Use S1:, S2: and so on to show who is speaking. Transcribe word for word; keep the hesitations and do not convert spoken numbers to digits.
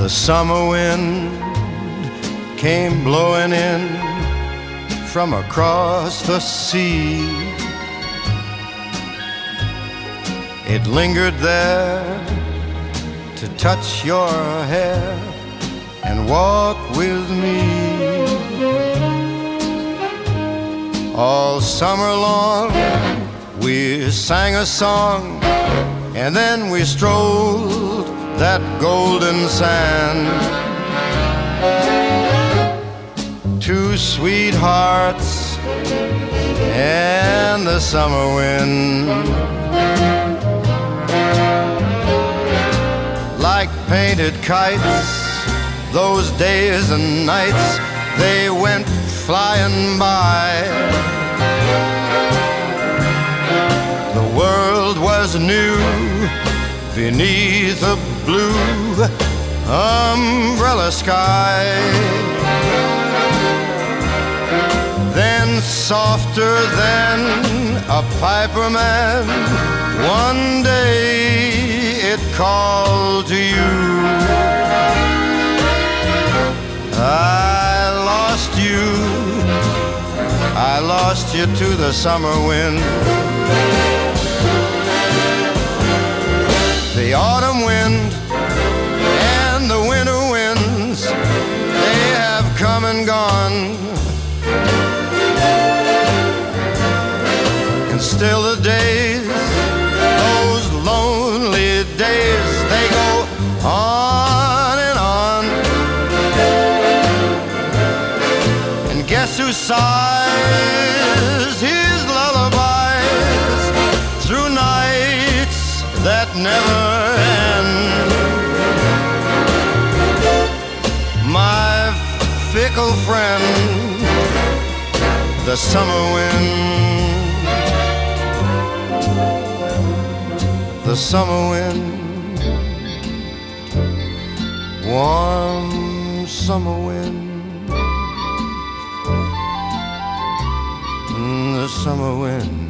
S1: The summer wind came blowing in from across the sea. It lingered there to touch your hair and walk with me. All summer long we sang a song, and then we strolled that golden sand. Two sweethearts and the summer wind, like painted kites, those days and nights, they went flying by. The world was new beneath a blue umbrella sky. Then softer than a piper man, one day it called to you. I lost you, I lost you to the summer wind. The autumn wind and the winter winds, they have come and gone. And still the days, those lonely days, they go on and on. And guess who sighs his lullabies through nights that never end? My fickle friend, the summer wind. The summer wind, warm summer wind, the summer wind.